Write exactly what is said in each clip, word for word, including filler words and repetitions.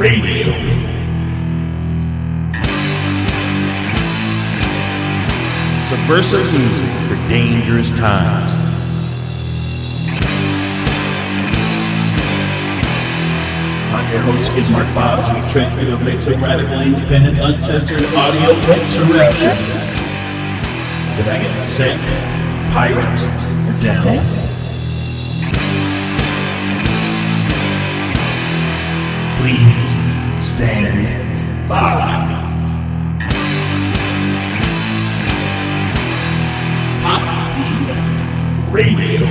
Radio. Subversive music for dangerous times. I'm your host, Skidmark Bob, as we transmit a mix of radically independent, uncensored audio insurrection. Did I get sick, pirate, or down? Please stand by. Hot Defect Radio.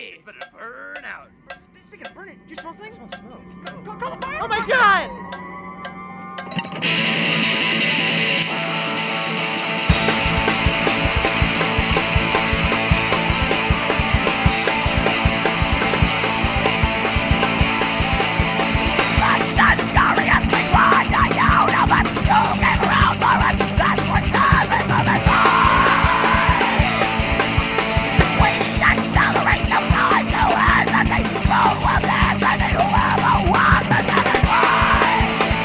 It's better to burn out. Speaking of burning, do you smell something? Smell smoke. Call, call, call the fire! Oh my god! Accelerate the time to hesitate. Who will live and whoever walks the dead and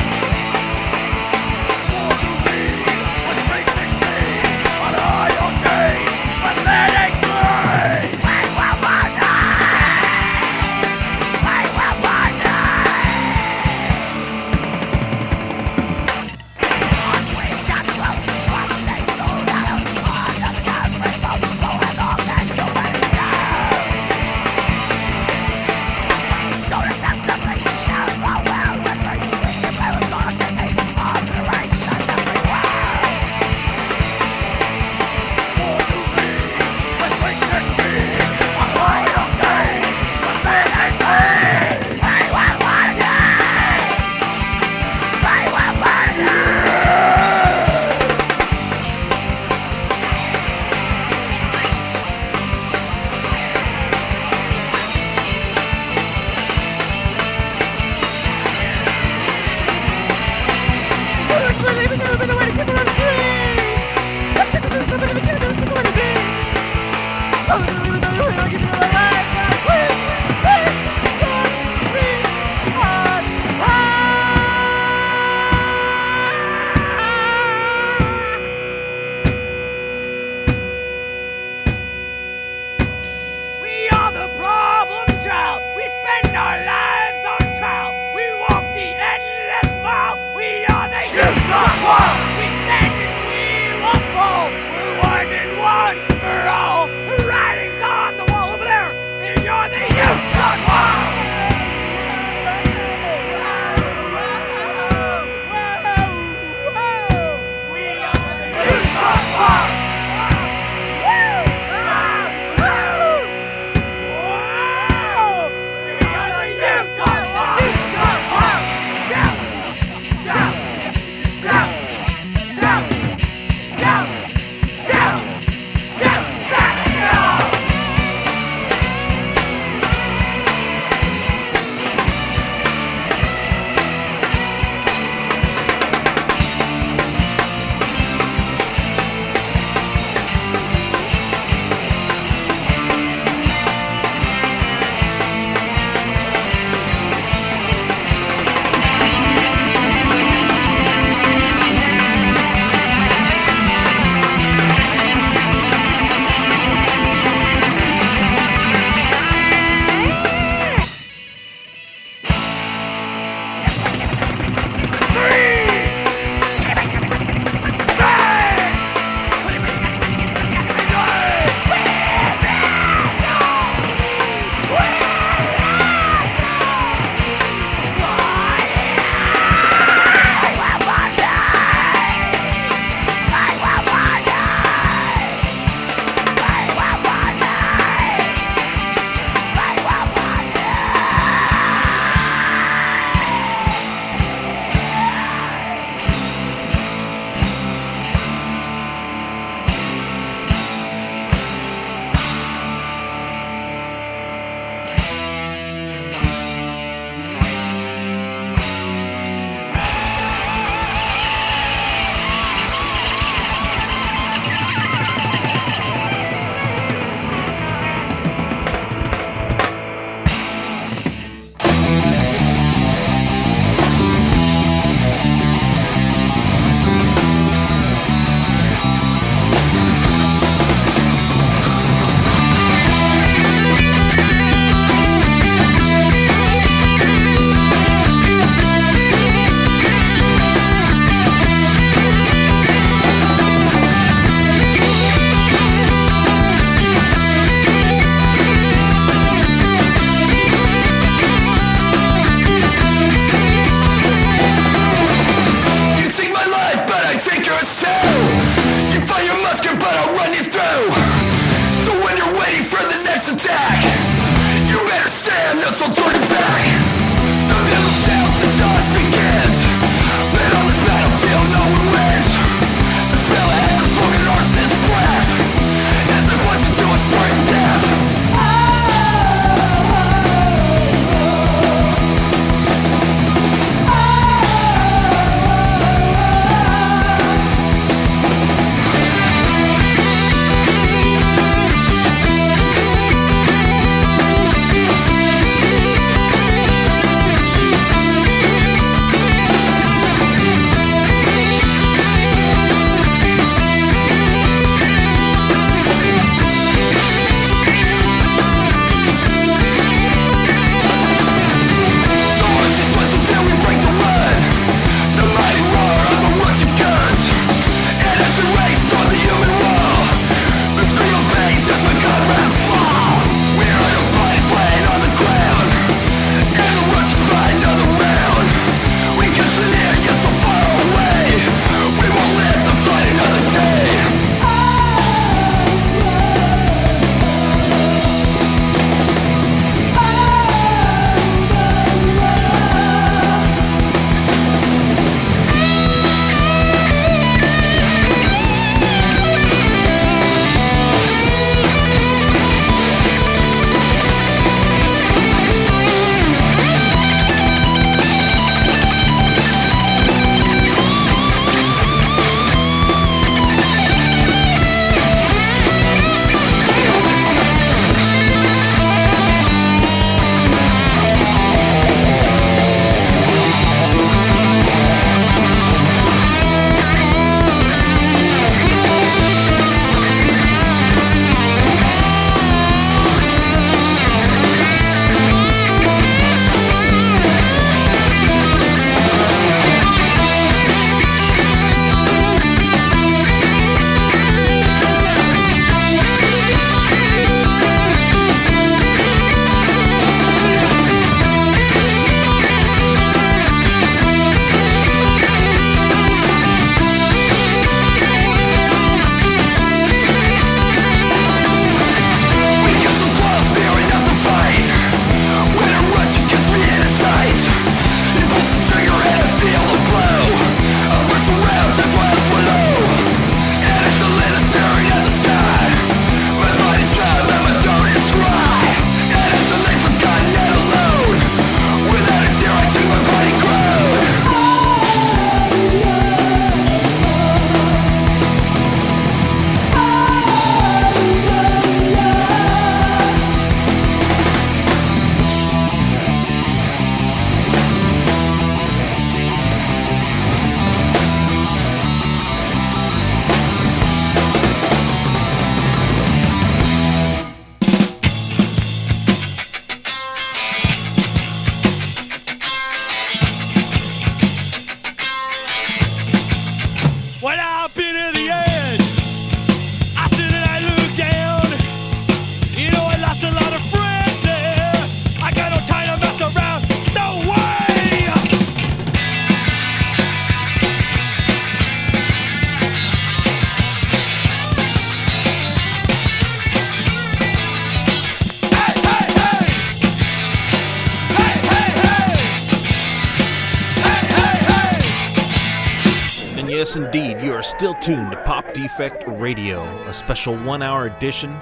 Yes, indeed, you are still tuned to Pop Defect Radio, a special one-hour edition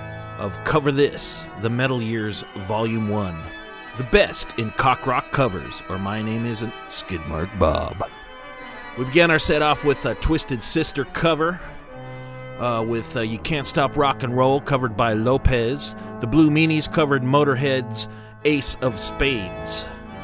of Cover This, the Metal Years Volume one. The best in cock rock covers, or My Name Isn't Skidmark Bob. We began our set off with a Twisted Sister cover, uh, with uh, You Can't Stop Rock and Roll, covered by Lopez. The Blue Meanies covered Motorhead's Ace of Spades.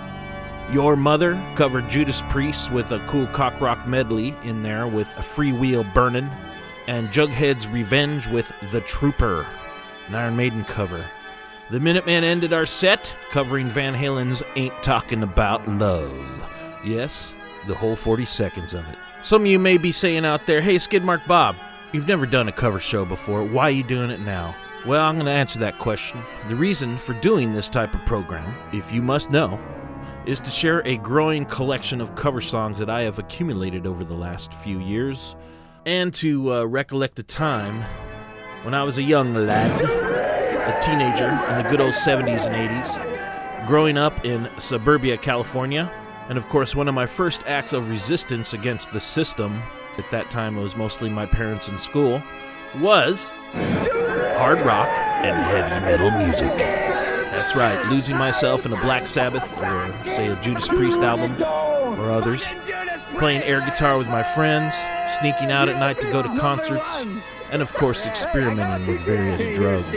Your Mother covered Judas Priest with a cool cock rock medley in there with a Freewheel Burnin', and Jughead's Revenge with The Trooper, an Iron Maiden cover. The Minutemen ended our set covering Van Halen's Ain't Talking About Love. Yes, the whole forty seconds of it. Some of you may be saying out there, hey, Skidmark Bob, you've never done a cover show before. Why are you doing it now? Well, I'm going to answer that question. The reason for doing this type of program, if you must know, is to share a growing collection of cover songs that I have accumulated over the last few years, and to uh, recollect a time when I was a young lad, a teenager in the good old seventies and eighties, Growing up in suburbia, California, and of course one of my first acts of resistance against the system, at that time it was mostly my parents in school, was hard rock and heavy metal music. That's right, losing myself in a Black Sabbath or, say, a Judas Priest album or others, playing air guitar with my friends, sneaking out at night to go to concerts, and of course experimenting with various drugs.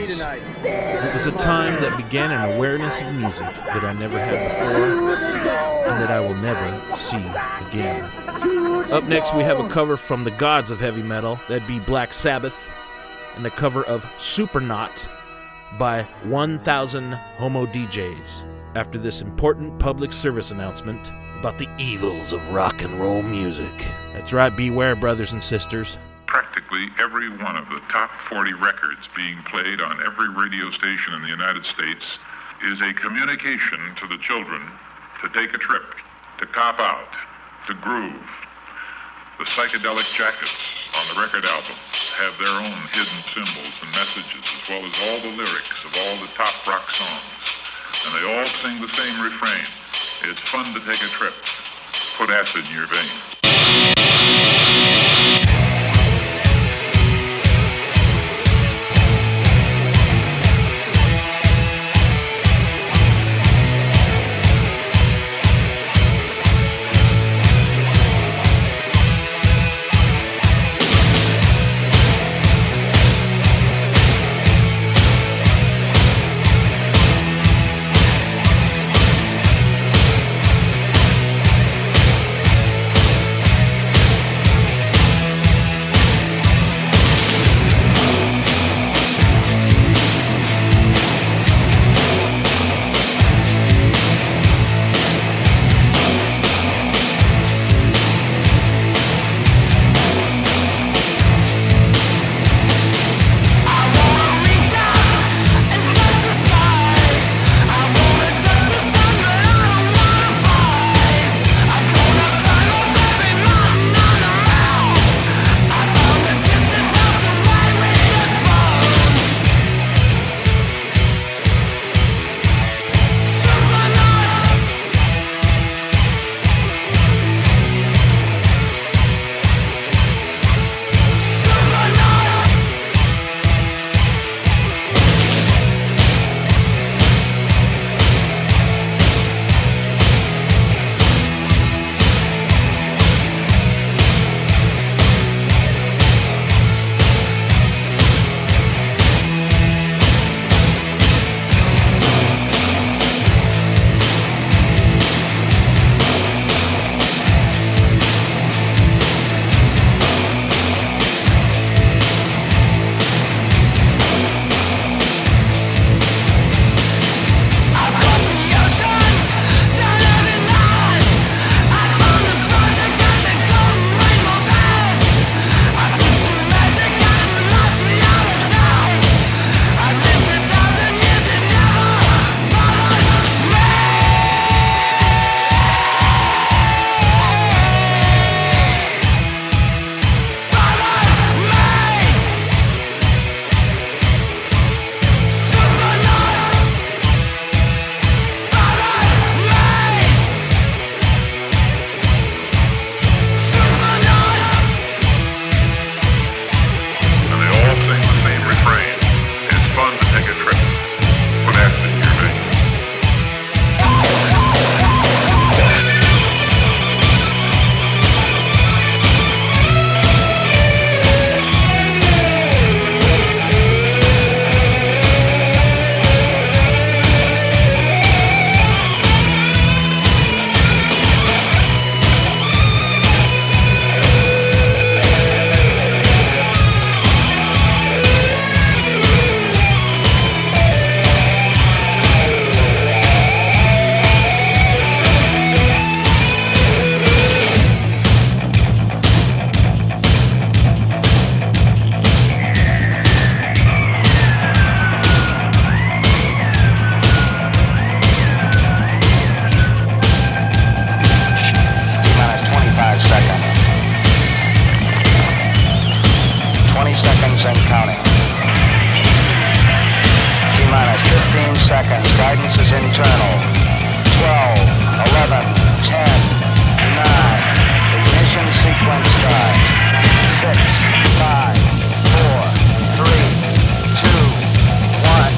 It was a time that began an awareness of music that I never had before and that I will never see again. Up next we have a cover from the gods of heavy metal, that'd be Black Sabbath, and the cover of Supernaut by one thousand Homo D Js, after this important public service announcement about the evils of rock and roll music. That's right, beware, brothers and sisters. Practically every one of the top forty records being played on every radio station in the United States is a communication to the children to take a trip, to cop out, to groove. The psychedelic jackets on the record albums have their own hidden symbols and messages, as well as all the lyrics of all the top rock songs. And they all sing the same refrain. It's fun to take a trip. Put acid in your veins. seconds. Guidance is internal. seven, ten, nine. Ignition sequence starts. six, five, four, three, two, one.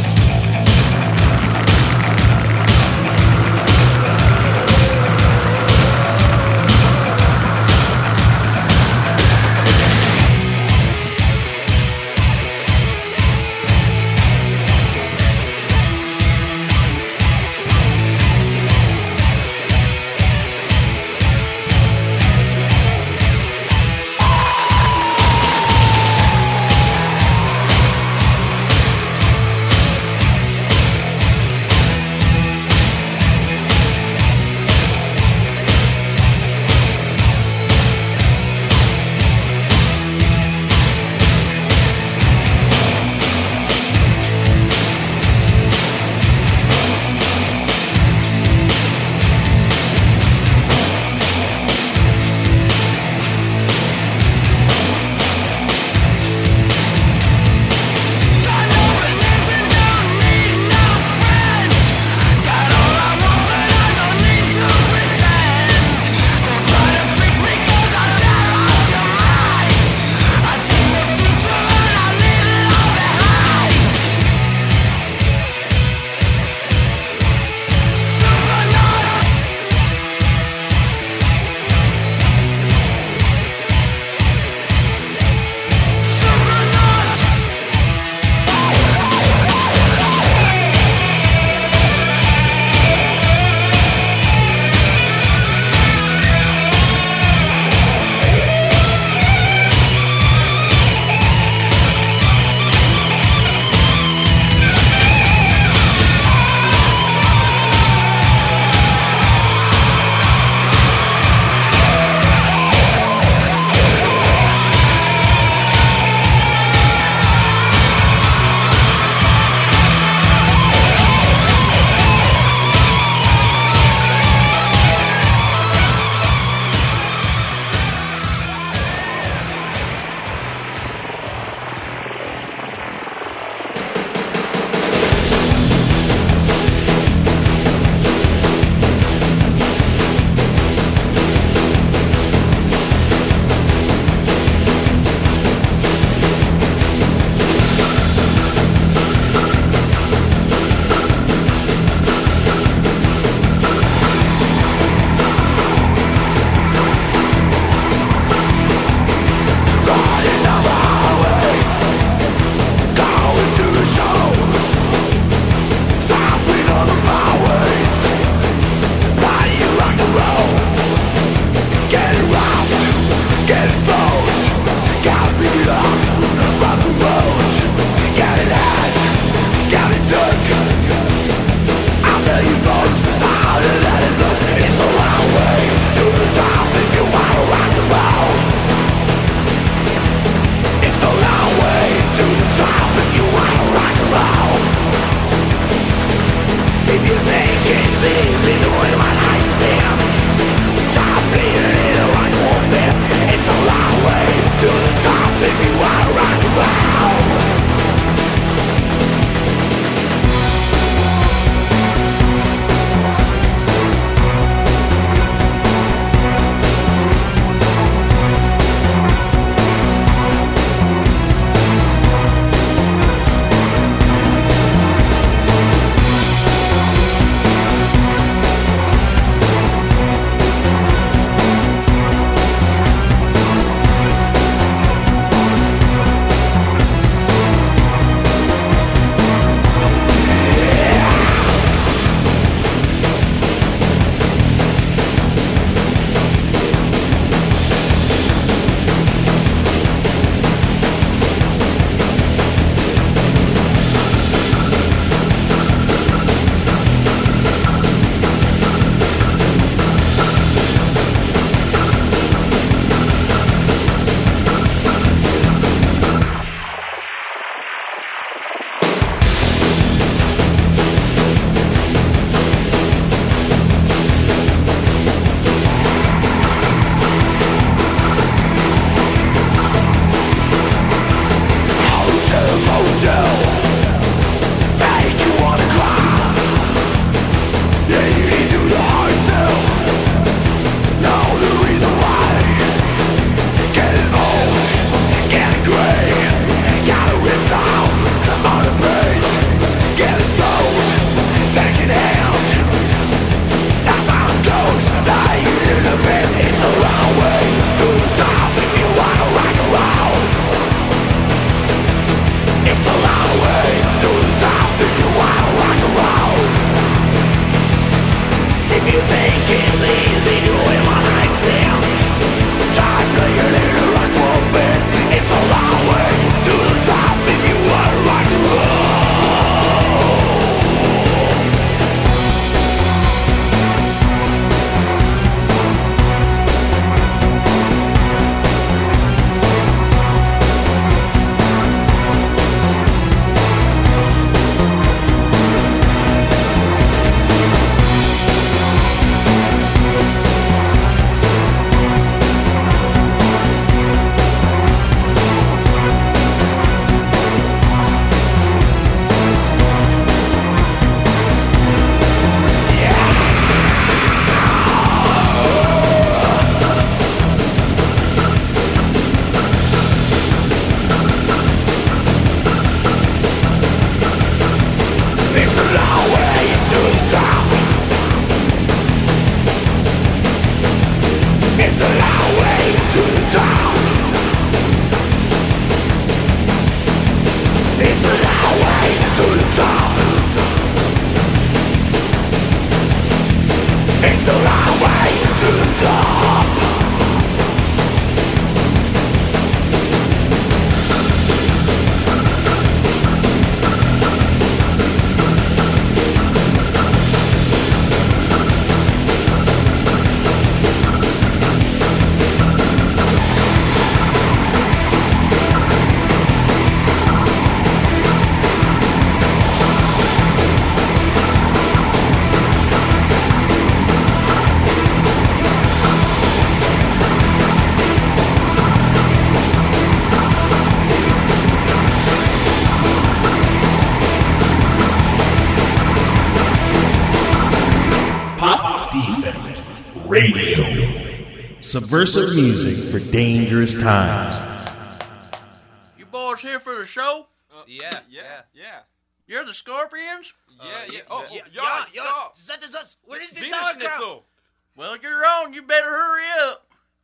Radio. Subversive music for dangerous times. You boys here for the show? Uh, yeah, yeah, yeah. You're the Scorpions? Yeah, uh, yeah. Oh, yeah, ja, ja, ja. Zet is us. What is this Wiener sauerkraut? Schnitzel. Well, you're on. You better hurry up.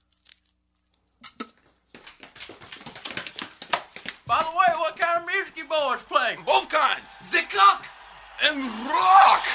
By the way, what kind of music you boys play? Both kinds. The cock And rock.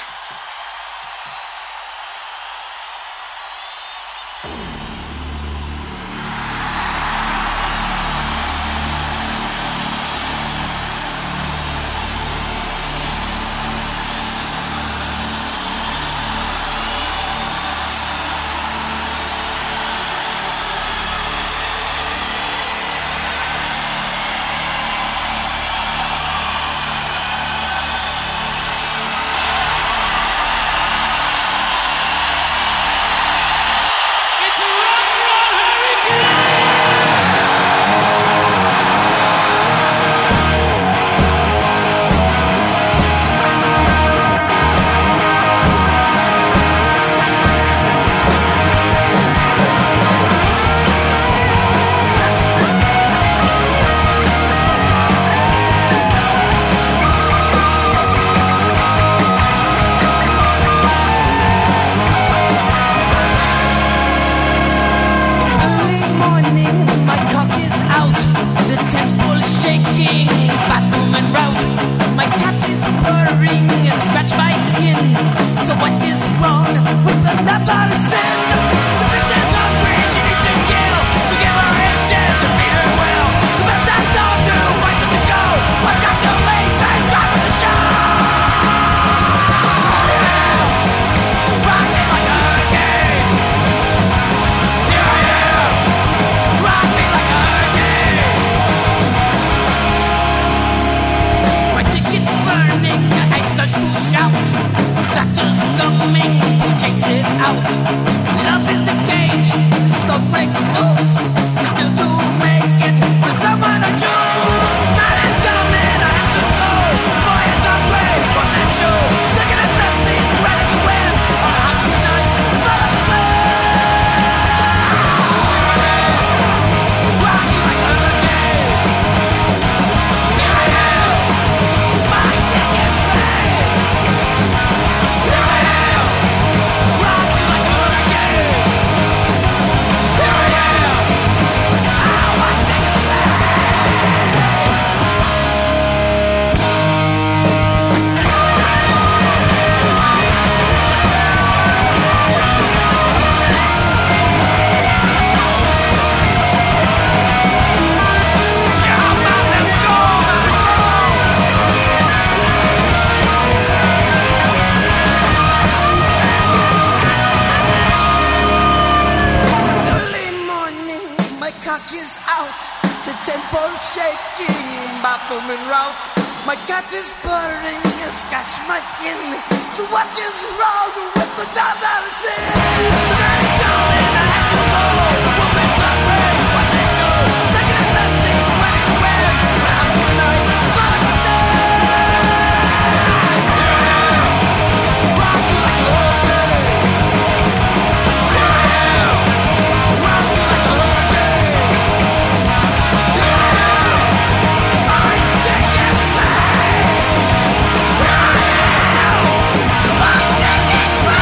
My dick is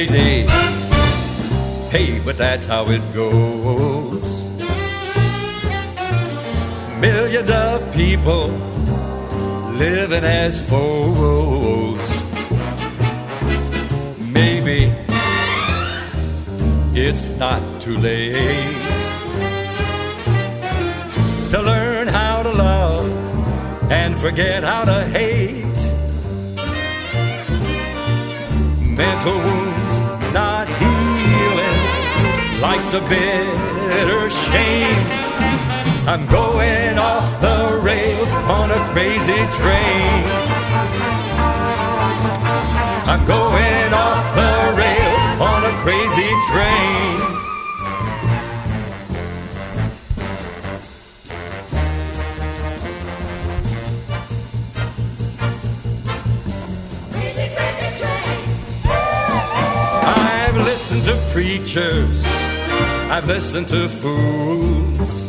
crazy. Hey, but that's how it goes. Millions of people living as foes. Maybe it's not too late to learn how to love and forget how to hate. Mental wounds not healing, life's a bitter shame. I'm going off the rails on a crazy train. I'm going off the rails on a crazy train. Crazy, crazy train. I've listened to preachers, I've listened to fools,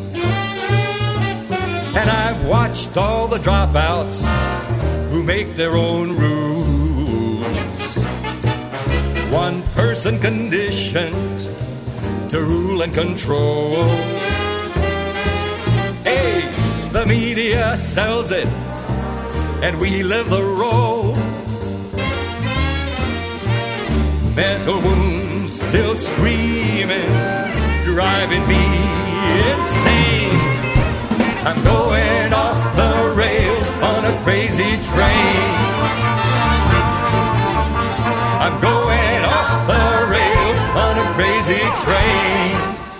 and I've watched all the dropouts who make their own rules. One person conditioned to rule and control. Hey, the media sells it, and we live the role. Mental wounds still screaming, driving me insane. I'm going off the rails on a crazy train. I'm going off the rails on a crazy train.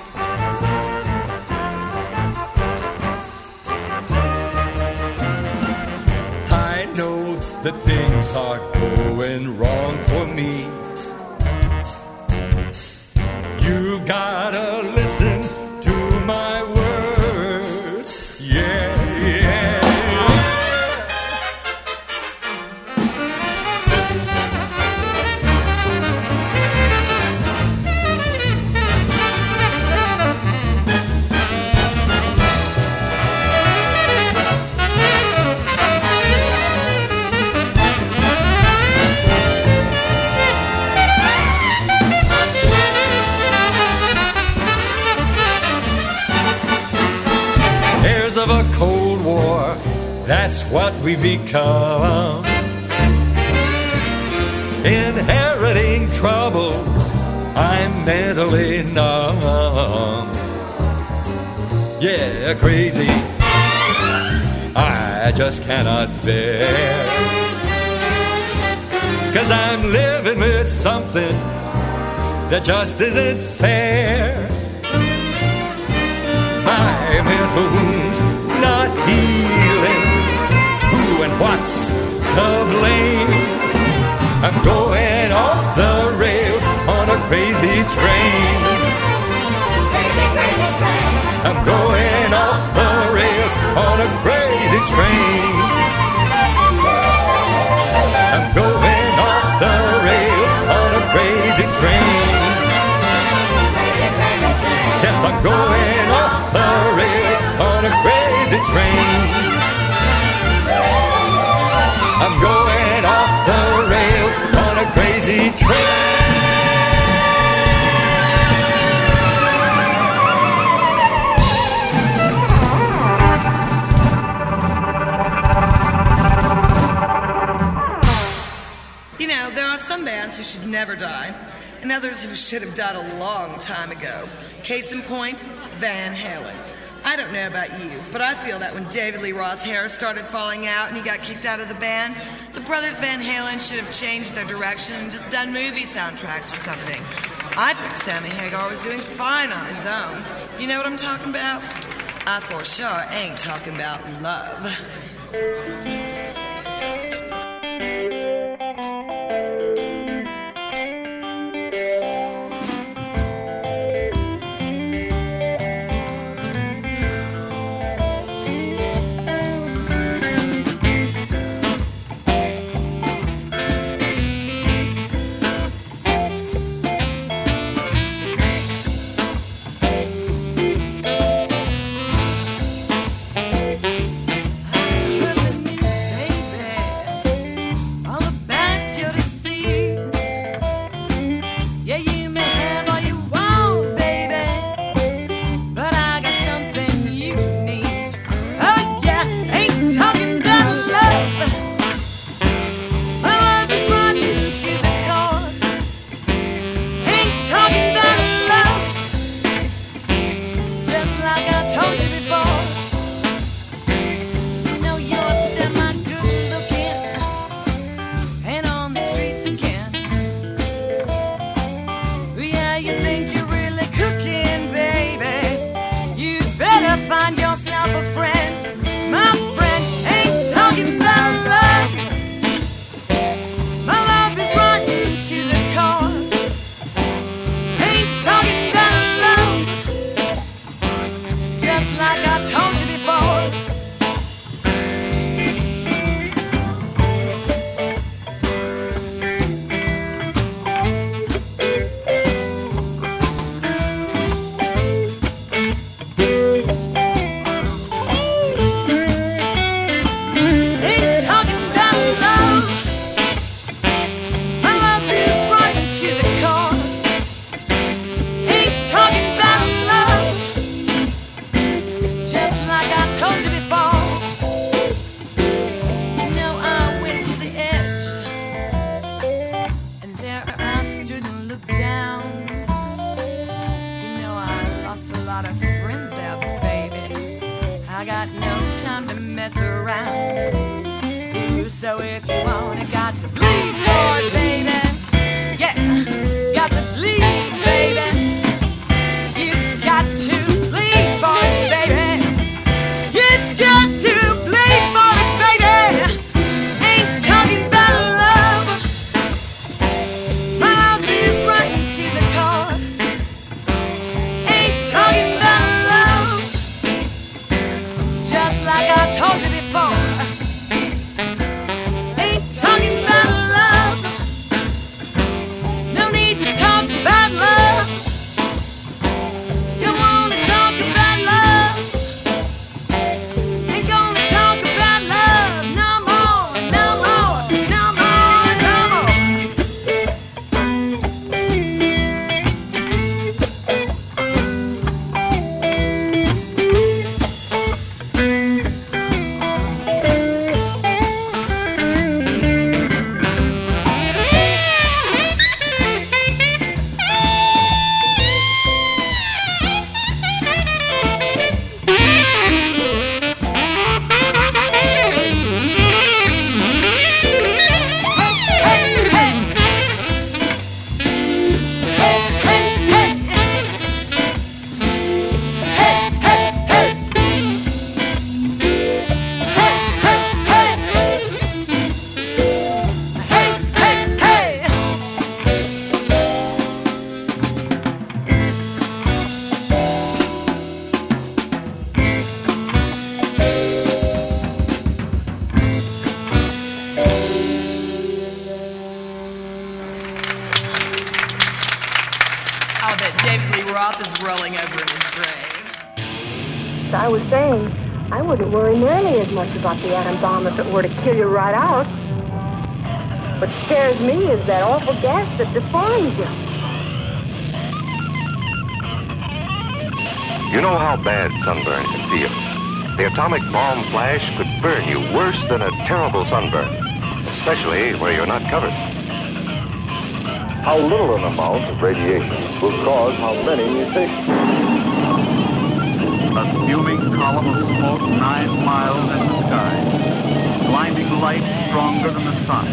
I know that things are going wrong for me. You've gotta listen to my words. Yeah, yeah, of a Cold War, that's what we've become. Inheriting troubles, I'm mentally numb. Yeah, crazy, I just cannot bear. 'Cause I'm living with something that just isn't fair. My mental wounds not healing. Who and what's to blame? I'm going off the rails on a crazy train. Crazy, crazy train. I'm going off the rails on a crazy train. I'm going off the rails on a crazy train. Crazy, crazy train. Yes, I'm going off the rails on a crazy train. I'm going off the rails on a crazy train. You know, there are some bands who should never die, and others who should have died a long time ago. Case in point, Van Halen. I don't know about you, but I feel that when David Lee Roth's hair started falling out and he got kicked out of the band, the brothers Van Halen should have changed their direction and just done movie soundtracks or something. I think Sammy Hagar was doing fine on his own. You know what I'm talking about? I for sure ain't talking about love. lot of friends there, baby. I got no time to mess around. Ooh, so if you want it, got to bleed for it, baby. Yeah, got to bleed, baby. You've got to bleed for it, baby. You've got to bleed for it, baby. Ain't talking about love. My love is right to the core. Ain't talking about love. Just like I told you before. Ain't talking about love. No need to talk about love. Don't wanna talk about love. Ain't gonna talk about love no more, no more, no more, no more. I'll bet David Lee Roth is rolling over in his grave. As I was saying, I wouldn't worry nearly as much about the atom bomb if it were to kill you right out. What scares me is that awful gas that deforms you. You know how bad sunburn can feel. The atomic bomb flash could burn you worse than a terrible sunburn, especially where you're not covered. How little an amount of radiation will cause how many mutations? A fuming column of smoke nine miles in the sky. Blinding light stronger than the sun.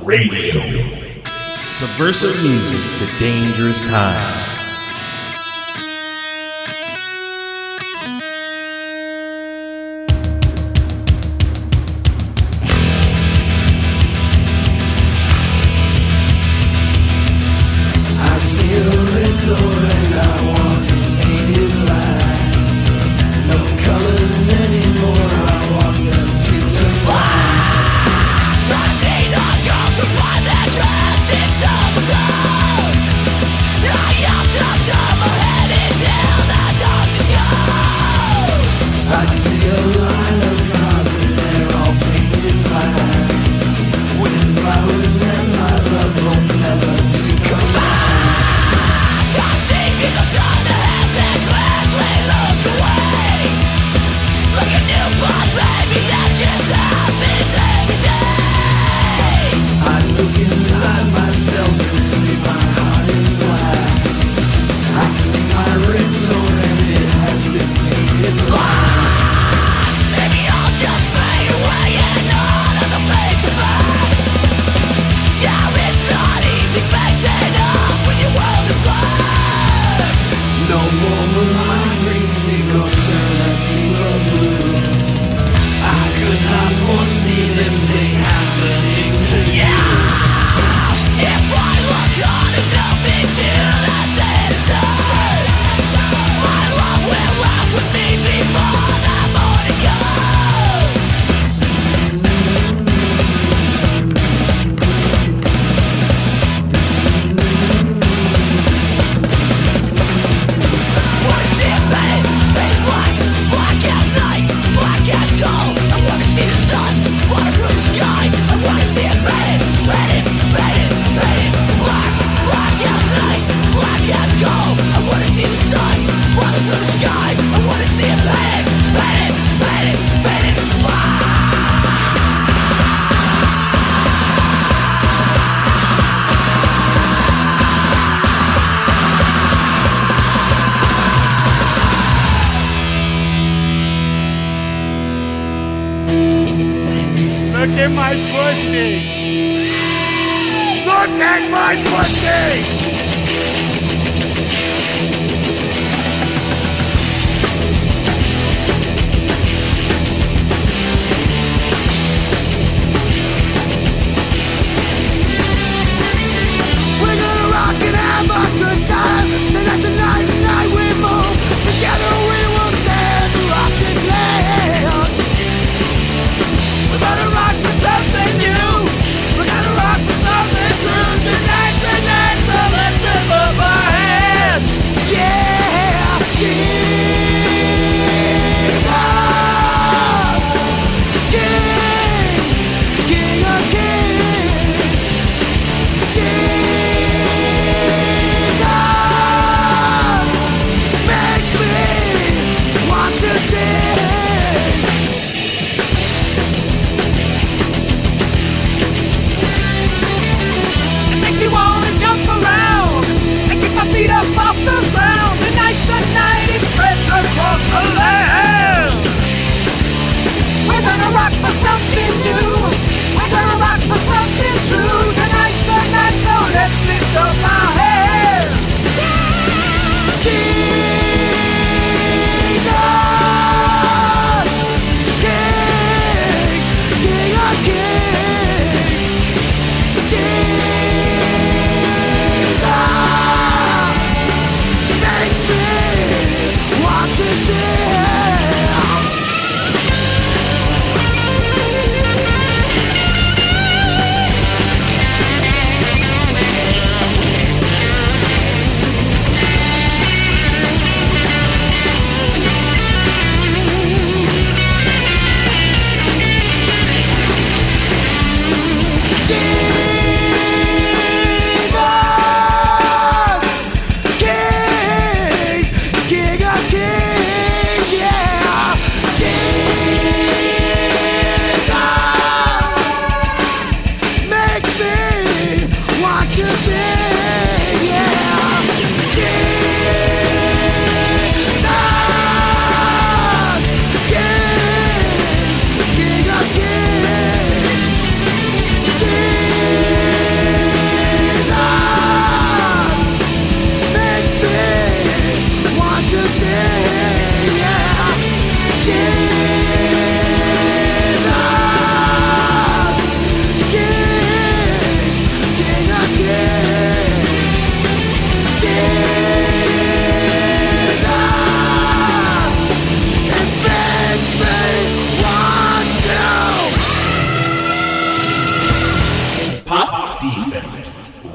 Radio. Subversive music for dangerous times. Look at my pussy! Look at my pussy! We're gonna rock and have a good time. Tonight's the night, tonight we move. Together we will stand to rock this land. We're gonna rock with something new. We're gonna rock with something true. Tonight's the night, so let's lift up our hands. Yeah, Jesus, King, King of Kings. Jesus makes me want to sing. It makes me wanna jump around and keep my feet up off the ground. Tonight's the night, it spreads across the land. We're gonna rock for something new. We're gonna rock for something true. Tonight's the night, so let's lift up our hands. Jesus, King, King of Kings. Jesus makes me want to sing. Jesus, King, King of Kings.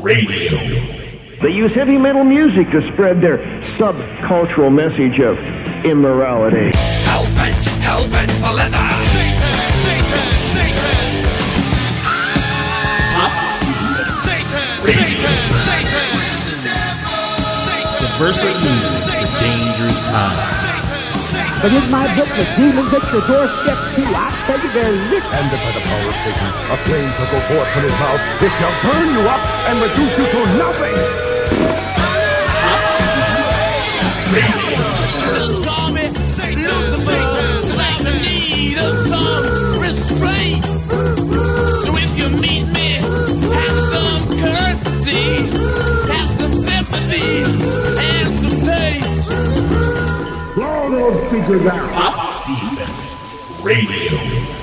Radio. They use heavy metal music to spread their subcultural message of immorality. Hellbent, hellbent for leather. Satan, Satan, Satan. Satan, Satan, Satan. Subversive music for dangerous times. But in my book, The Demons at Your Doorstep too, I tell you there is. And by the power of Satan, a flame shall go forth from his mouth. It shall burn you up and reduce you to nothing. Just call me Lucifer, 'cause I'm in need of some restraint. So if you meet me, have some courtesy, have some sympathy, and some taste. Blow those speakers out. Pop Defect Radio.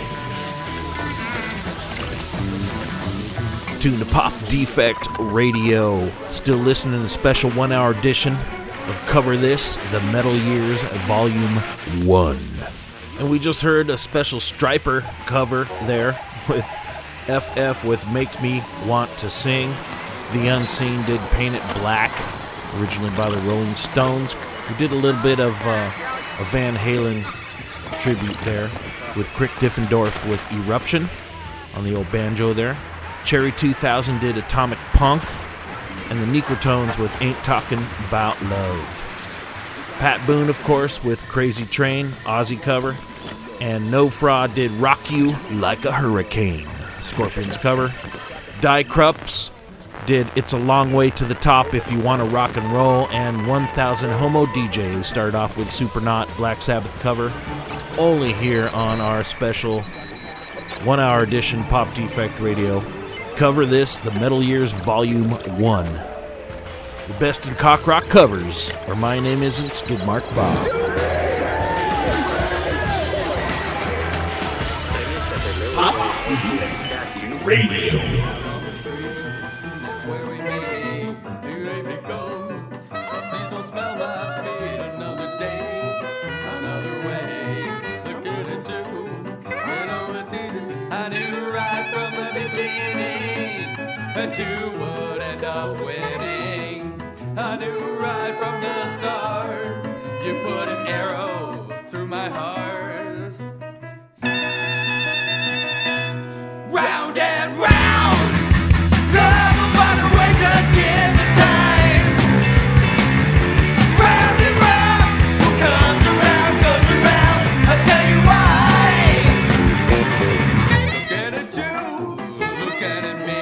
Tune to Pop Defect Radio. Still listening to the special one-hour edition of Cover This, the Metal Years Volume one. And we just heard a special Striper cover there with F F with Makes Me Want to Sing. The Unseen did Paint It Black, originally by the Rolling Stones. We did a little bit of uh, a Van Halen tribute there with Crick Diffendorf with Eruption on the old banjo there. Cherry two thousand did Atomic Punk, and the Necrotones with Ain't Talking About Love. Pat Boone, of course, with Crazy Train, Aussie cover, and No Fraud did Rock You Like a Hurricane, Scorpions cover. Die Krups did It's a Long Way to the Top If You Want to Rock and Roll, and one thousand Homo D Js started off with Supernaut, Black Sabbath cover, only here on our special one-hour edition Pop Defect Radio. Cover This, the Metal Years Volume one. The best in cock rock covers, where my name isn't Skidmark Bob. Pop Defect Radio. That you would end up winning. I knew right from the start. You put an arrow through my heart. Round and round, love will find a way, just give me time. Round and round, what comes around goes around. I tell you why. Looking at you, looking at me.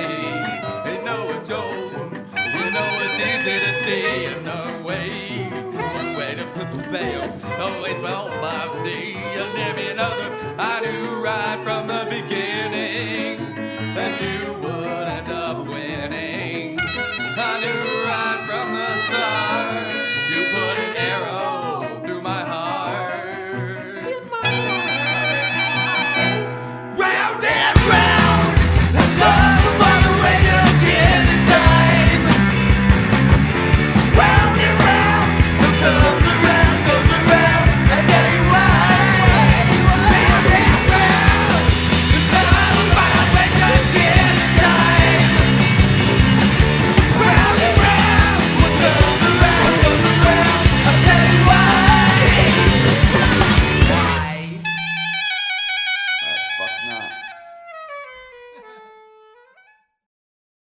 Always felt my day, and every other I knew right from the beginning that you